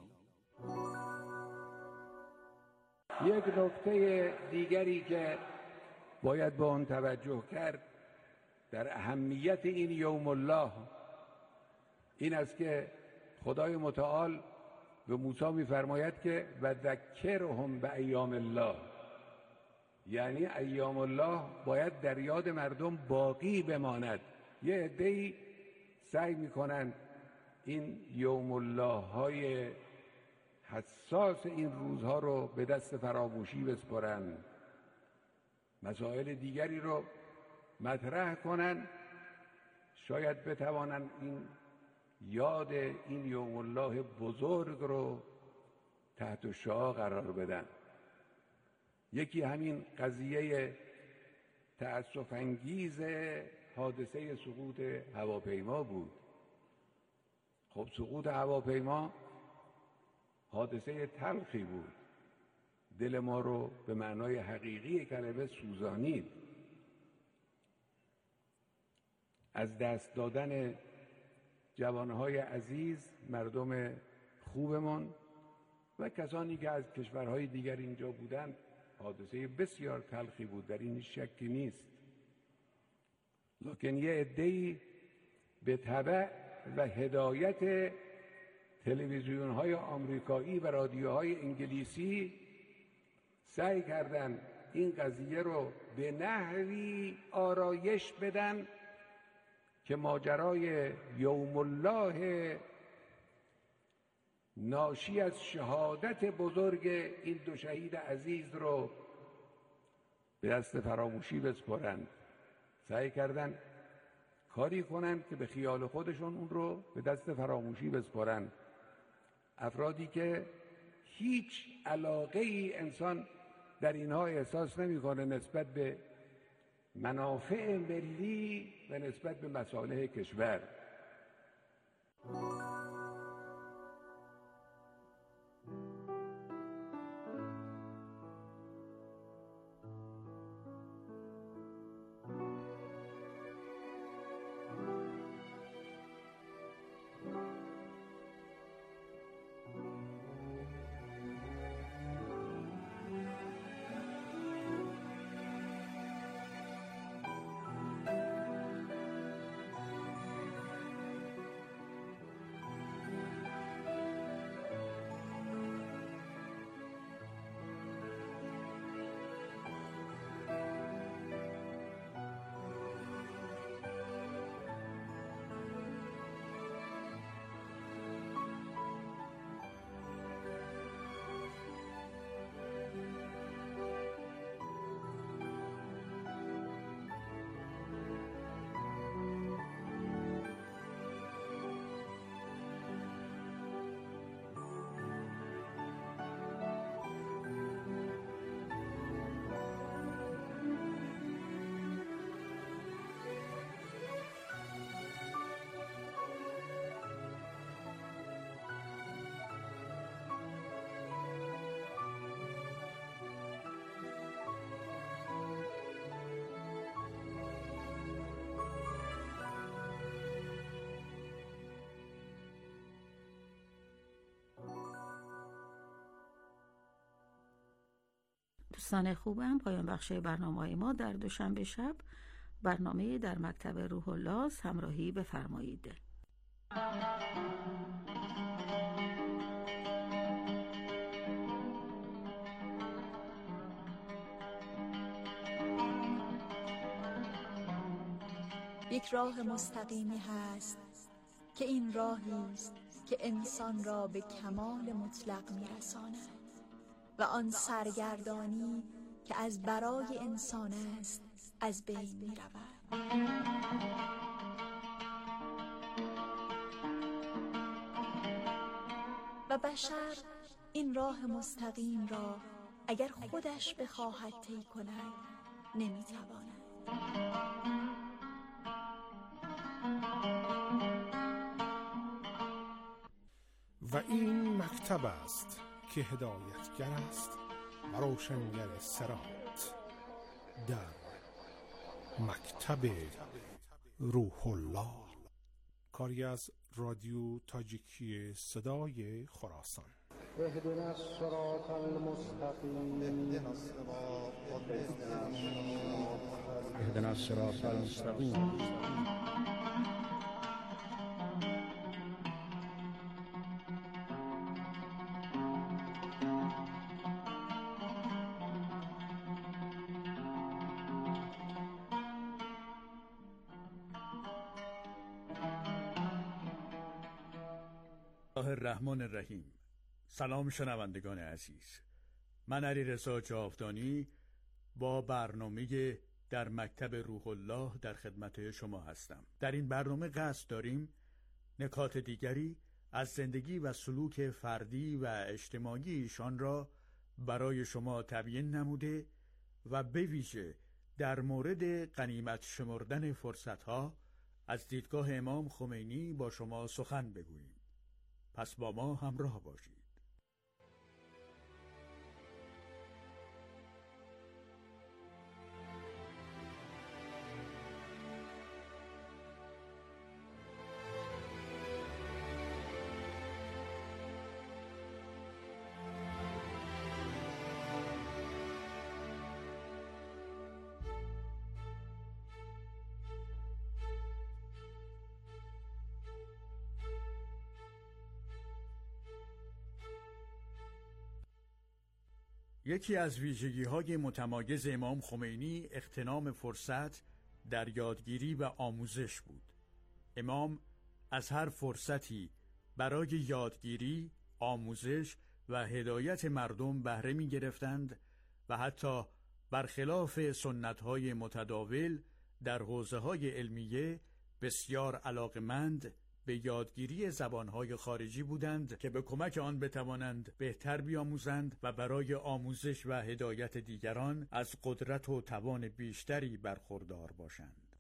یک نکته دیگری که باید به آن توجه کرد در اهمیت این یوم الله این است که خدای متعال به موسی می‌فرماید که و ذکرهم به ایام الله، یعنی ایام الله باید در یاد مردم باقی بماند. یه عده‌ای سعی میکنن این یوم الله های حساس این روزها رو به دست فراموشی بسپارن، مسائل دیگری رو مطرح کنن، شاید بتوانن این یاد این یوم الله بزرگ رو تحت شعاع قرار بدن. یکی همین قضیه تأسف انگیز حادثه سقوط هواپیما بود. خب سقوط هواپیما حادثه تلخی بود، دل ما رو به معنای حقیقی کلمه سوزانید. از دست دادن جوانهای عزیز، مردم خوبمان و کسانی که از کشورهای دیگر اینجا بودند حادثه بسیار تلخی بود، در این شکی نیست. لکن یه عده‌ای به تبع و هدایت تلویزیون‌های آمریکایی و رادیوهای انگلیسی سعی کردن این قضیه رو به نحوی آرایش بدن که ماجرای یوم الله ناشی از شهادت بزرگ این دو شهید عزیز رو به دست فراموشی بسپارند. سعی کردن کاری کنن که به خیال خودشون اون رو به دست فراموشی بسپارن. افرادی که هیچ علاقه ای انسان در اینها احساس نمی‌کنه نسبت به منافع ملی و نسبت به مصالح کشور. دوستان خوبم، پایان بخش برنامه‌های ما در دوشنبه شب برنامه در مکتب روح الله همراهی بفرمایید. یک راه مستقیمی هست که این راهی است که انسان را به کمال مطلق می‌رساند و آن سرگردانی که از برای انسان است از بین می‌رود. و بشر این راه مستقیم را اگر خودش بخواهد طی کند نمی‌تواند. و این مکتب است که هدایتگر است و روشنگر صراط. در مکتب روح الله، کاری از رادیو تاجیکی صدای خراسان. اهدنا الصراط المستقیم اهدنا الصراط المستقیم. الله الرحمن الرحیم. سلام شنوندگان عزیز، من علیرضا جاودانی با برنامه در مکتب روح الله در خدمت شما هستم. در این برنامه قصد داریم نکات دیگری از زندگی و سلوک فردی و اجتماعی ایشان را برای شما تبیین نموده و به ویژه در مورد غنیمت شمردن فرصتها از دیدگاه امام خمینی با شما سخن بگوییم. پس با ما همراه باشید. یکی از ویژگی‌های متمایز امام خمینی اغتنام فرصت در یادگیری و آموزش بود. امام از هر فرصتی برای یادگیری، آموزش و هدایت مردم بهره می‌گرفتند و حتی برخلاف سنت‌های متداول در حوزه‌های علمیه بسیار علاقمند به یادگیری زبانهای خارجی بودند که به کمک آن بتوانند بهتر بیاموزند و برای آموزش و هدایت دیگران از قدرت و توان بیشتری برخوردار باشند.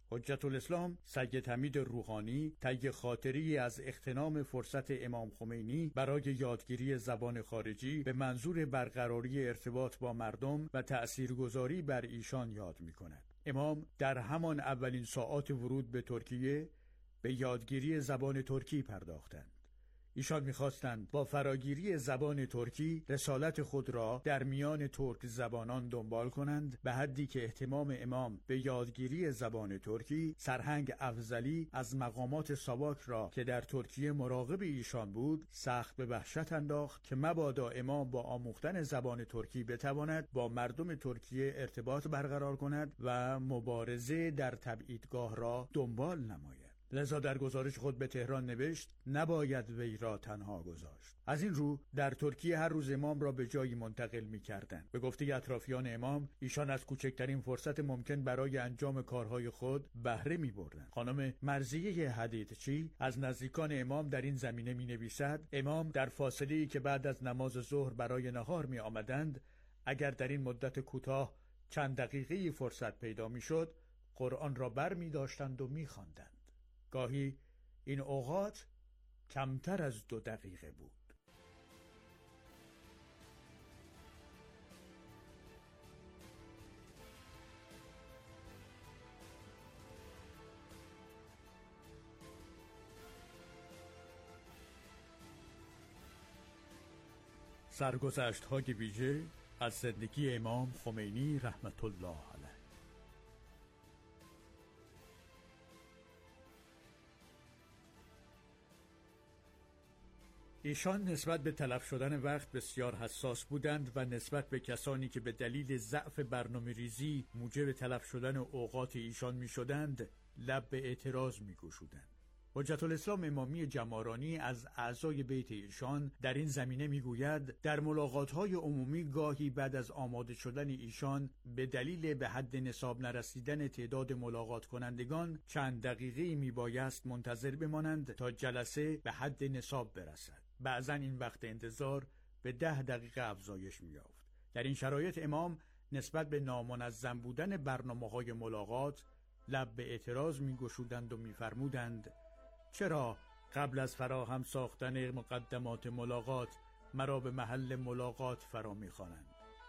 حجت الاسلام سید حمید روحانی طی خاطری از اغتنام فرصت امام خمینی برای یادگیری زبان خارجی به منظور برقراری ارتباط با مردم و تأثیرگذاری بر ایشان یاد می‌کند. امام در همان اولین ساعات ورود به ترکیه به یادگیری زبان ترکی پرداختند. ایشان می‌خواستند با فراگیری زبان ترکی رسالت خود را در میان ترک زبانان دنبال کنند، به حدی که اهتمام امام به یادگیری زبان ترکی سرهنگ افضلی از مقامات ساواک را که در ترکیه مراقب ایشان بود سخت به وحشت انداخت که مبادا امام با آموختن زبان ترکی بتواند با مردم ترکیه ارتباط برقرار کند و مبارزه در تبعیدگاه را دنبال نماید. لذا در گزارش خود به تهران نوشت نباید وی را تنها گذاشت. از این رو در ترکیه هر روز امام را به جایی منتقل می‌کردند. به گفته اطرافیان امام، ایشان از کوچکترین فرصت ممکن برای انجام کارهای خود بهره می‌بردند. خانم مرضیه حدیدچی از نزدیکان امام در این زمینه می‌نویسد امام در فاصله‌ای که بعد از نماز ظهر برای نهار می‌آمدند، اگر در این مدت کوتاه چند دقیقه‌ای فرصت پیدا می‌شد، قرآن را برمی‌داشتند و می‌خواندند. گاهی این اوقات کمتر از 2 دقیقه بود. سرگذشت‌های ویژه از زندگی امام خمینی رحمت الله علیه. ایشان نسبت به تلف شدن وقت بسیار حساس بودند و نسبت به کسانی که به دلیل ضعف برنامه‌ریزی موجب تلف شدن اوقات ایشان می شدند لب به اعتراض می گشودند. حجت الاسلام امامی جمارانی از اعضای بیت ایشان در این زمینه می گوید در ملاقات‌های عمومی گاهی بعد از آماده شدن ایشان به دلیل به حد نصاب نرسیدن تعداد ملاقات کنندگان چند دقیقه‌ای می بایست منتظر بمانند تا جلسه به حد نصاب برسد. بعضا این وقت انتظار به 10 دقیقه افزایش می‌یافت. در این شرایط امام نسبت به نامنظم بودن برنامه‌های ملاقات لب به اعتراض می‌گشودند و می‌فرمودند چرا قبل از فراهم ساختن مقدمات ملاقات مرا به محل ملاقات فرا می‌خوانند؟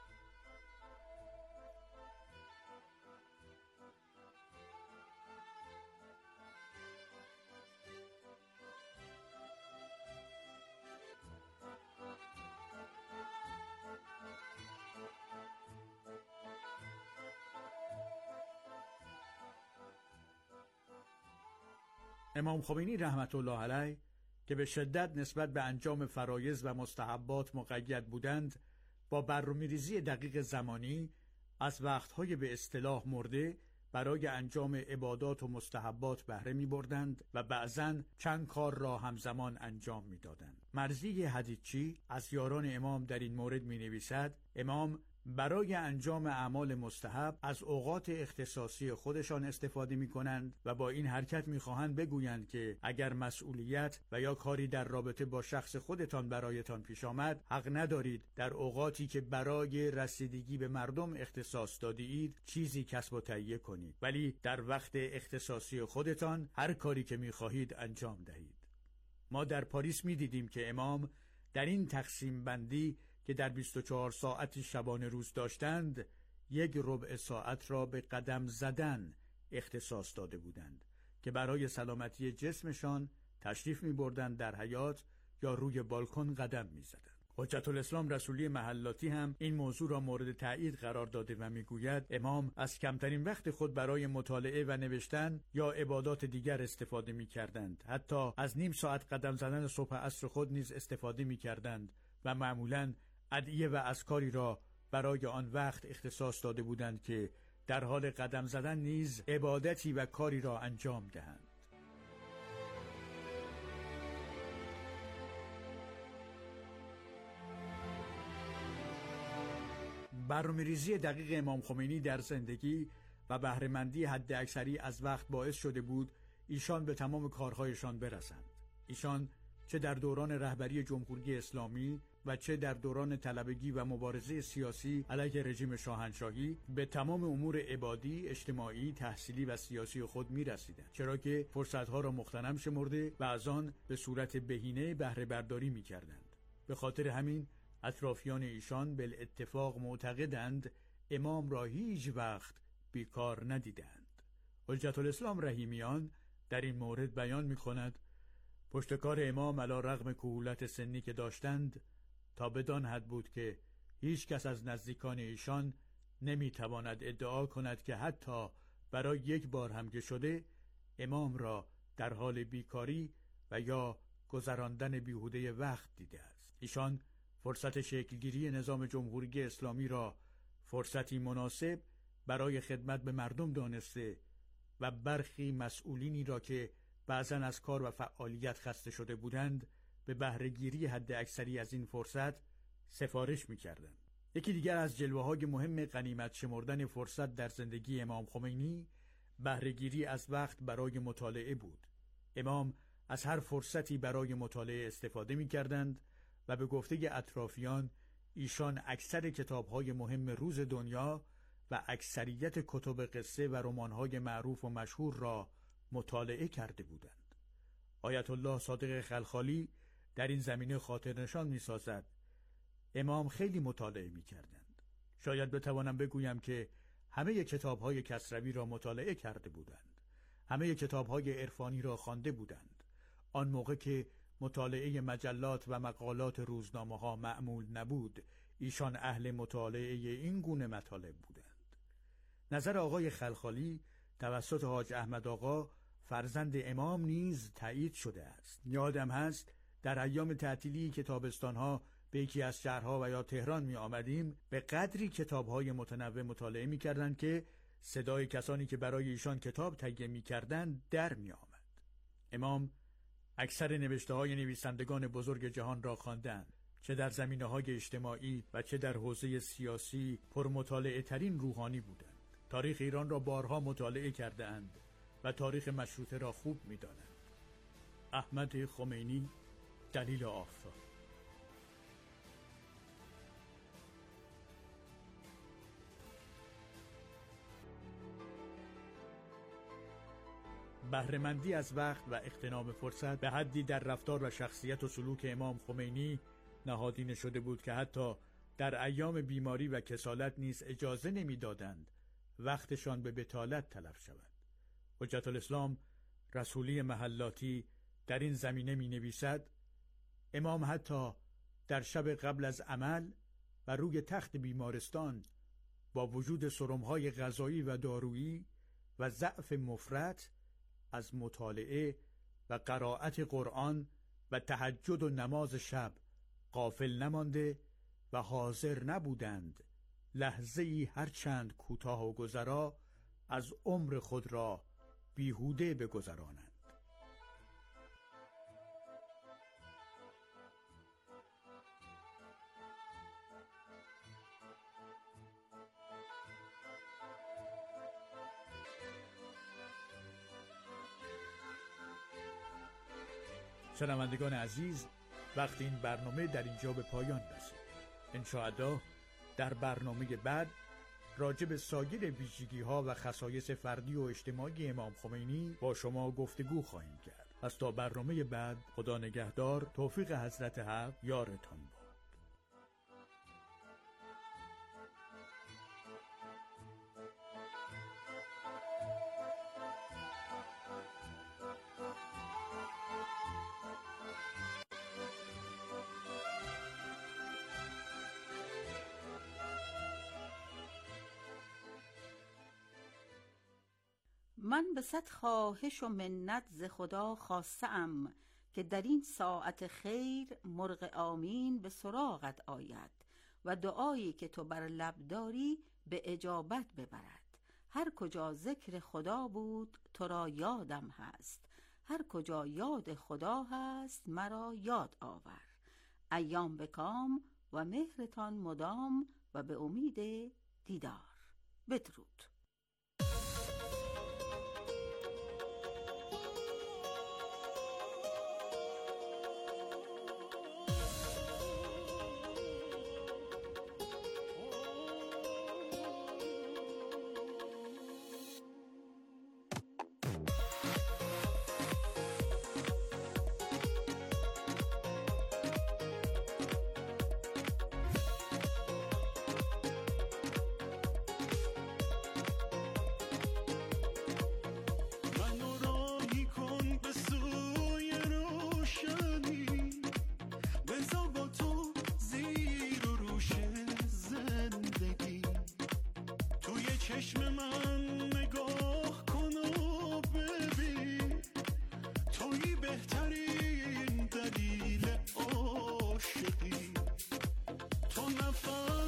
امام خمینی رحمت الله علیه که به شدت نسبت به انجام فرایض و مستحبات مقید بودند، با برنامه‌ریزی دقیق زمانی از وقتهای به اصطلاح مرده برای انجام عبادات و مستحبات بهره می بردند و بعضاً چند کار را همزمان انجام می دادند. مرضی حدیدچی از یاران امام در این مورد می نویسد امام برای انجام اعمال مستحب از اوقات اختصاصی خودشان استفاده می کنند و با این حرکت می خواهند بگویند که اگر مسئولیت و یا کاری در رابطه با شخص خودتان برایتان پیش آمد، حق ندارید در اوقاتی که برای رسیدگی به مردم اختصاص داده اید چیزی کسب و تهیه کنید، ولی در وقت اختصاصی خودتان هر کاری که می خواهید انجام دهید. ما در پاریس می دیدیم که امام در این تقسیم بندی که در 24 ساعت شبانه روز داشتند 1 ربع ساعت را به قدم زدن اختصاص داده بودند که برای سلامتی جسمشان تشریف می بردند در حیاط یا روی بالکن قدم می زدند. حجت الاسلام رسولی محلاتی هم این موضوع را مورد تأیید قرار داده و می گوید امام از کمترین وقت خود برای مطالعه و نوشتن یا عبادات دیگر استفاده می کردند. حتی از نیم ساعت قدم زدن صبح عصر خود نیز استفاده می کردند و معمولاً ادعیه و اذکاری را برای آن وقت اختصاص داده بودند که در حال قدم زدن نیز عبادتی و کاری را انجام دهند. برنامه‌ریزی دقیق امام خمینی در زندگی و بهره‌مندی حداکثری از وقت باعث شده بود ایشان به تمام کارهایشان برسند. ایشان چه در دوران رهبری جمهوری اسلامی و چه در دوران طلبگی و مبارزه سیاسی علیه رژیم شاهنشاهی به تمام امور عبادی، اجتماعی، تحصیلی و سیاسی خود می‌رسیدند، چرا که فرصت‌ها را مغتنم شمرده و از آن به صورت بهینه بهره برداری می‌کردند. به خاطر همین اطرافیان ایشان بالاتفاق معتقدند امام را هیچ وقت بیکار ندیدند. حجت الاسلام رحیمیان در این مورد بیان می‌کند پشتکار امام علی رغم کهولت سنی که داشتند تا بدان حد بود که هیچ کس از نزدیکان ایشان نمی‌تواند ادعا کند که حتی برای یک بار هم که شده امام را در حال بیکاری و یا گذراندن بیهوده وقت دیده است. ایشان فرصت شکلگیری نظام جمهوری اسلامی را فرصتی مناسب برای خدمت به مردم دانسته و برخی مسئولینی را که بعضاً از کار و فعالیت خسته شده بودند به بهره‌گیری حد اکثری از این فرصت سفارش می‌کردند. یکی دیگر از جلوه‌های مهم غنیمت شمردن فرصت در زندگی امام خمینی بهره‌گیری از وقت برای مطالعه بود. امام از هر فرصتی برای مطالعه استفاده می‌کردند و به گفته اطرافیان ایشان اکثر کتاب‌های مهم روز دنیا و اکثریت کتب قصه و رمان‌های معروف و مشهور را مطالعه کرده بودند. آیت الله صادق خلخالی در این زمینه خاطر نشان می‌سازد امام خیلی مطالعه می‌کردند. شاید بتوانم بگویم که همه کتاب‌های کسروی را مطالعه کرده بودند. همه کتاب‌های عرفانی را خوانده بودند. آن موقع که مطالعه مجلات و مقالات روزنامه‌ها معمول نبود، ایشان اهل مطالعه این گونه مطالب بودند. نظر آقای خلخالی توسط حاج احمد آقا فرزند امام نیز تایید شده است. یادم هست در ایام تعطیلی که تابستان‌ها به یکی از شهرها و یا تهران می آمدیم به قدری کتاب‌های متنوع مطالعه می کردند که صدای کسانی که برای ایشان کتاب تهیه می کردند در می آمد. امام اکثر نوشته‌های نویسندگان بزرگ جهان را خواندند، چه در زمینه‌های اجتماعی و چه در حوزه سیاسی پرمطالعه ترین روحانی بودند. تاریخ ایران را بارها مطالعه کرده اند و تاریخ مشروطه را خوب می دانند. احمد خمینی، دلیل آفتاب. بهره‌مندی از وقت و اغتنام فرصت به حدی در رفتار و شخصیت و سلوک امام خمینی نهادینه شده بود که حتی در ایام بیماری و کسالت نیز اجازه نمی‌دادند وقتشان به بطالت تلف شود. حجت الاسلام رسولی محلاتی در این زمینه می‌نویسد امام حتی در شب قبل از عمل و روی تخت بیمارستان با وجود سرم‌های غذایی و دارویی و ضعف مفرط از مطالعه و قرائت قرآن و تهجد و نماز شب غافل نمانده و حاضر نبودند لحظه‌ای هر چند کوتاه و گذرا از عمر خود را بیهوده بگذرانند. شنوندگان عزیز، وقتی این برنامه در اینجا به پایان رسید. انشاءالله در برنامه بعد راجع به سایر ویژگی‌ها و خصایص فردی و اجتماعی امام خمینی با شما گفتگو خواهیم کرد. پس تا برنامه بعد، خدا نگهدار، توفیق حضرت حق یارتان باد. من به صد خواهش و منت ز خدا خواستم که در این ساعت خیر مرغ آمین به سراغت آید و دعایی که تو بر لب داری به اجابت ببرد. هر کجا ذکر خدا بود تو را یادم هست، هر کجا یاد خدا هست مرا یاد آور. ایام بکام و مهرتان مدام و به امید دیدار. بدرود.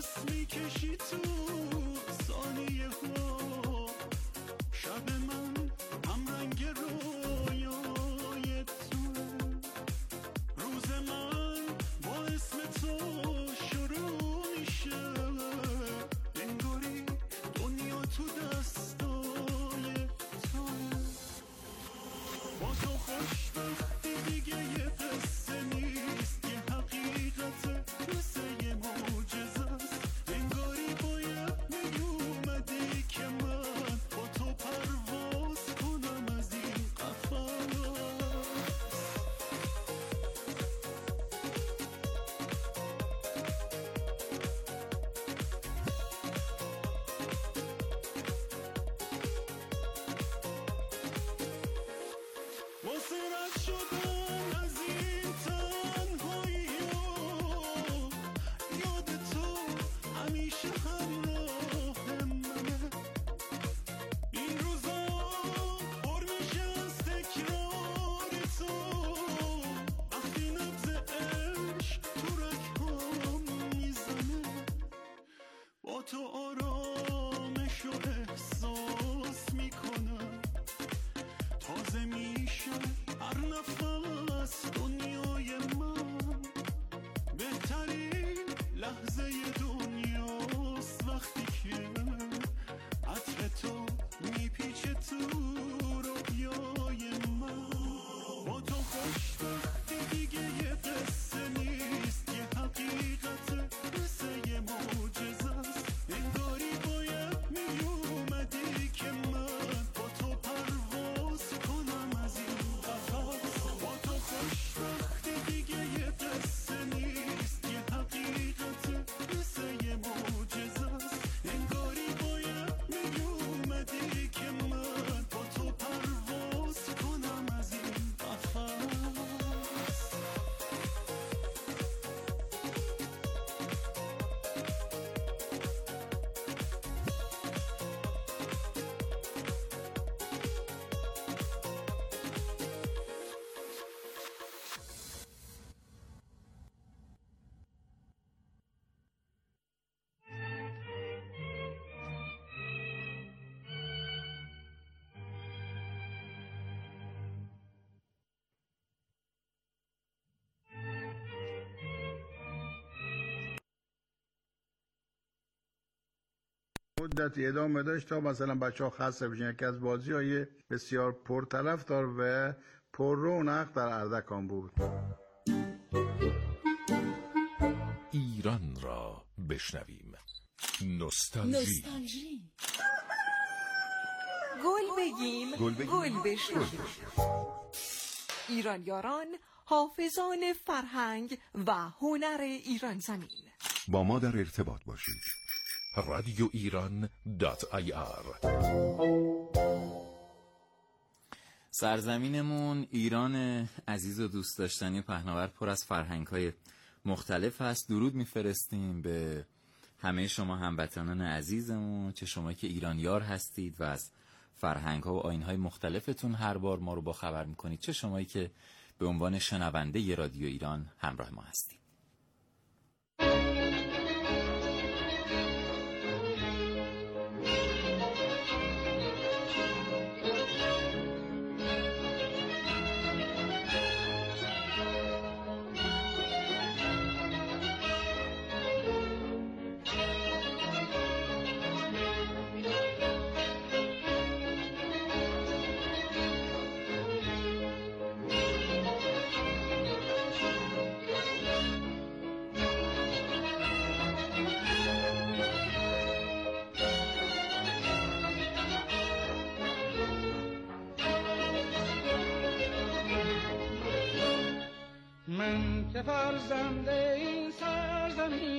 نفس میکشی تو ثانیه ها، شب من هم رنگ رویای توه، روز من با اسم تو شروع میشه، انگاری دنیا تو دستای توه. با تو خوشبختی دیگه یه قصه نیست، یه حقیقته مثل یه معجزه است، انگاری باید میومدی که من با تو پرواز کنم از این قفس. واسه رد شدن از این تنهایی یاد تو همیشه همراه منه، این روزا پر میشه از تکرار تو، وقتی نبض عشق تو رگ‌هام میزنه، با تو آرامش و احساس میکنم، تازه میشه هر نفس دنیای من، بهترین لحظه دنیاست وقتی که عطر تو میپیچه تو رویای من. با تو خوشبختی دیگه یه قصه نیست، یه حقیقته مثل یه معجزه است، انگاری باید میومدی که من با تو پرواز کنم از این قفس. با تو خوشبختی دیگه یه قصه نیست، یه حقیقته مثل یه معجزه است، انگاری باید میومدی که من با تو پرواز کنم از این قفس. مدتی ادامه داشت تا مثلا بچه ها خسته بشن. یکی از بازی های بسیار پرطرفدار و پر رونق در اردکان بود. ایران را بشنویم. نوستالژی. گل بگیم، گل بشنویم. ایران یاران، حافظان فرهنگ و هنر ایران زمین. با ما در ارتباط باشید. رادیو ایران.ir. سرزمینمون ایران عزیز و دوست داشتنی پهناور پر از فرهنگ‌های مختلف هست. درود میفرستیم به همه شما هموطنان عزیزمون، چه شما که ایرانیار هستید و از فرهنگ‌ها و آیین‌های مختلفتون هر بار ما رو با خبر می‌کنید، چه شمایی که به عنوان شنونده ی رادیو ایران همراه ما هستید. من که فرزند این سرزمین